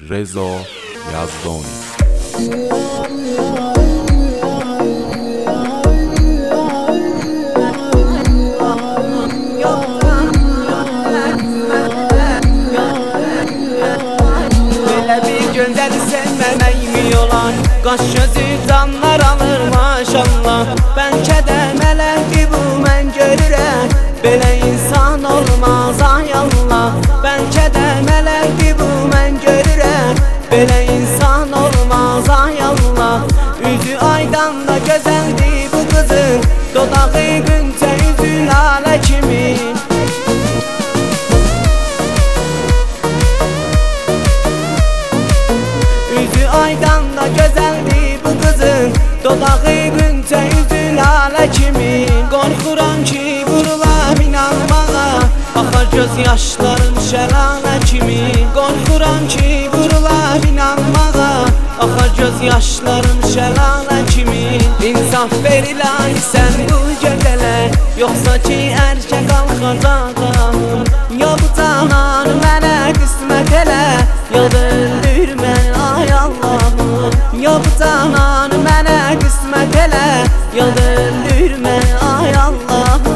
رضا یزدانی. Gözəl sevməmək mi olar? Qaş gözü canlar alır maşallah. Bəlkə də mələkdir bu mən görürəm. Belə insan olmaz ay Allah. Bəlkə də mələkdir bu mən görürəm. Belə insan olmaz ay Allah. Üzü aydan da gözəldir bu qızın. Dodağı güncə üzü lalə kimi. Aydan da gözəldir bu qızın. Dodağı güncə üzü lalə kimi. Qorxuram ki vurulam inanmağa. Baxar göz yaşlarım şəlalə kimi. Qorxuram ki vurulam inanmağa. Baxar göz yaşlarım şəlalə kimi. İnsaf ver ilahi sən bu gözələ. Yoxsa ki erkək qalxacaqam. Ya bu canan mənə qismət elə. Ya da öldürmə ay Allah'ım. Ya bu canan mənə qismət elə. Ya da öldürmə ay Allah'ım.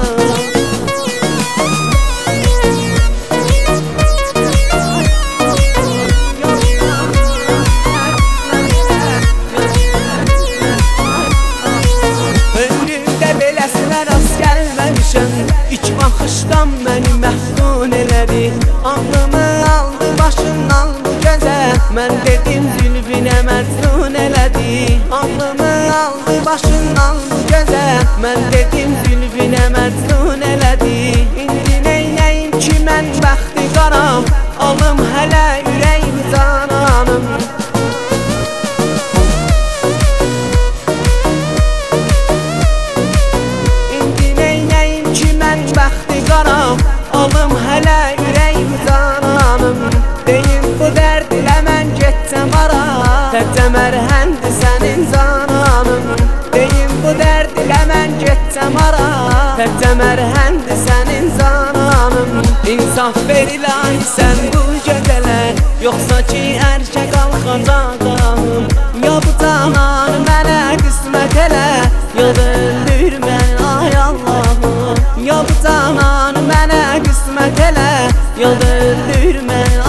Ömrümdə beləsinə rast gəlməmişəm. İlk baxışdan məni məftun elədi. Ağlımı aldı başından bu gözəl. Mən dedim zülfünə məcnun elədi. Ağlımı aldı başından bu gözəl. Mən dedim zülfünə məcnun elədi. İndi neynəyim ki mən bəxti qaram. Alım hələ ürəyim cananım. İndi neynəyim ki mən bəxti qaram. Alım hələ ürəyim cananım. Deyim bu dərd ilə mən getsəm ara. Təkcə mərhəmdir sənin cananım. Deyim bu dərd ilə mən getsəm ara. Təkcə mərhəmdir sənin cananım. İnsaf ver ilahi sən bu gözələ. Yoxsa ki erkək qalxacaqam. Ya bu canan mənə qismət elə. Ya da öldürmə ay Allah'ım. Ya bu canan mənə qismət elə. Ya da öldürmə